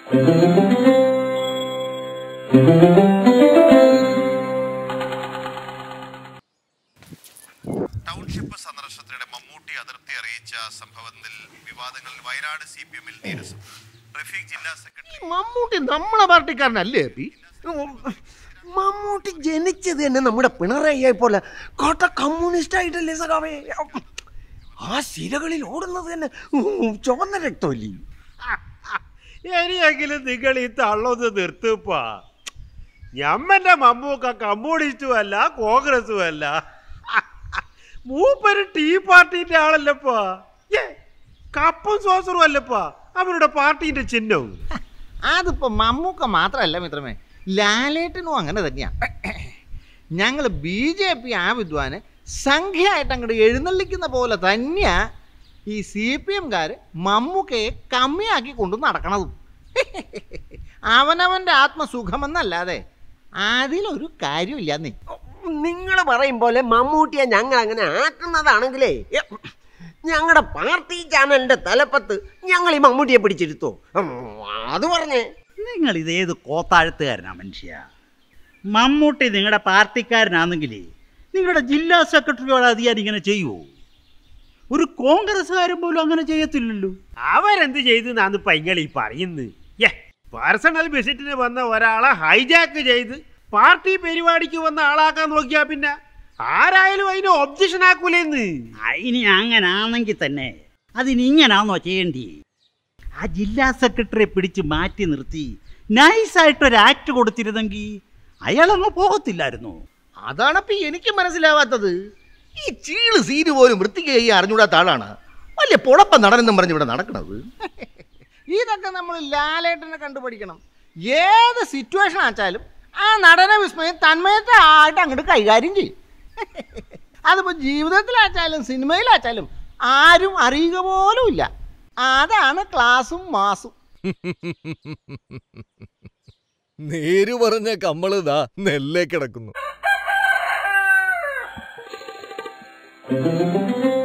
Township സന്ദർശനത്തിനിടെ മമ്മൂട്ടി അതിർത്തി അറിയിച്ച സംഭവത്തിൽ വിവാദങ്ങളിൽ വയനാട് CPM-ൽ നീരസം. റഫീഖ് ജില്ലാ സെക്രട്ടറി. മമ്മൂട്ടി നമ്മളെ പാർട്ടിക്കാരനല്ലേ? മമ്മൂട്ടി ജനിച്ചത് തന്നെ നമ്മുടെ പിണറായിയെ പോലെ കോട്ട കമ്മ്യൂണിസ്റ്റ് ആയിട്ടല്ലേ സഖാവേ? ആ ശിലകളിൽ ഓടുന്നത് തന്നെ ചുവന്ന രക്തമല്ലേ? ഇനിയെങ്കിലും നിങ്ങൾ ഈ തള്ളൊന്ന് നിർത്തുപ്പാ. ഞമ്മന്റെ മമ്മൂക്ക കമ്മ്യൂണിസ്റ്റും അല്ല കോൺഗ്രസും അല്ല, മൂപ്പര് ടീ പാർട്ടിന്റെ ആളല്ലപ്പാ. കപ്പും സോസറും അല്ലപ്പാ അവരുടെ പാർട്ടിന്റെ ചിഹ്നവും. അതിപ്പോ മമ്മൂക്ക മാത്രമല്ല മിത്രമേ, ലാലേട്ടനും അങ്ങനെ തന്നെയാ. ഞങ്ങൾ BJP ആ വിദ്വാന് സംഖ്യയായിട്ട് അങ്ങോട്ട് എഴുന്നള്ളിക്കുന്ന പോലെ തന്നെയാ ഈ CPM-കാര് മമ്മൂക്കയെ കമ്മിയാക്കി കൊണ്ട് നടക്കണതും. അവനവൻ്റെ ആത്മസുഖമെന്നല്ലാതെ അതിലൊരു കാര്യമില്ല. നിങ്ങൾ പറയും പോലെ മമ്മൂട്ടിയെ ഞങ്ങൾ അങ്ങനെ ആക്കുന്നതാണെങ്കിലേ ഞങ്ങളുടെ പാർട്ടി ചാനലിന്റെ തലപ്പത്ത് ഞങ്ങൾ ഈ മമ്മൂട്ടിയെ പിടിച്ചിരുത്തോ? അത് പറഞ്ഞേ. നിങ്ങൾ ഇതേത് കോത്താഴത്തുകാരനാ മനുഷ്യ? മമ്മൂട്ടി നിങ്ങളുടെ പാർട്ടിക്കാരനാണെങ്കിലേ നിങ്ങളുടെ ജില്ലാ സെക്രട്ടറിയോട് അധികാരം ഇങ്ങനെ ചെയ്യുമോ? ഒരു കോൺഗ്രസ്സുകാരൻ പോലും അങ്ങനെ ചെയ്യത്തില്ലല്ലോ. അവരെന്ത് ചെയ്തു എന്നാണ് പൈങ്ങൾ ഈ പറയുന്നത്? പേഴ്സണൽ വിസിറ്റിന് വന്ന ഒരാളെ ഹൈജാക്ക് ചെയ്ത് പാർട്ടി പരിപാടിക്ക് വന്ന ആളാക്കാൻ നോക്കിയാ പിന്നെ ആരായാലും അതിന് ഒബ്ജക്ഷൻ ആക്കൂലെന്ന്. ഇനി അങ്ങനാണെങ്കിൽ തന്നെ അതിനിങ്ങനാന്നോ ചെയ്യേണ്ടി? ആ ജില്ലാ സെക്രട്ടറിയെ പിടിച്ച് മാറ്റി നിർത്തി നൈസായിട്ടൊരു ആക്ട് കൊടുത്തിരുന്നെങ്കിൽ അയാളങ്ങ് പോകത്തില്ലായിരുന്നു. അതാണപ്പോ എനിക്ക് മനസ്സിലാവാത്തത്. ഈ ചീള് സീന് പോലും വൃത്തിക്ക് അറിഞ്ഞൂടാത്ത ആളാണ് വലിയ പൊളപ്പം നടനെന്നും പറഞ്ഞ് ഇവിടെ നടക്കണത്. ഇതൊക്കെ നമ്മൾ ലാലേട്ടനെ കണ്ടുപഠിക്കണം. ഏത് സിറ്റുവേഷൻ ആച്ചാലും ആ നടന വിസ്മയം തന്മയത്തായിട്ട് അങ്ങോട്ട് കൈകാര്യം ചെയ്യും. അതിപ്പോൾ ജീവിതത്തിലാച്ചാലും സിനിമയിലാച്ചാലും ആരും അറിയുക പോലും ഇല്ല. അതാണ് ക്ലാസും മാസും. നേര് പറഞ്ഞ കമ്മളിതാ നെല്ലേ കിടക്കുന്നു.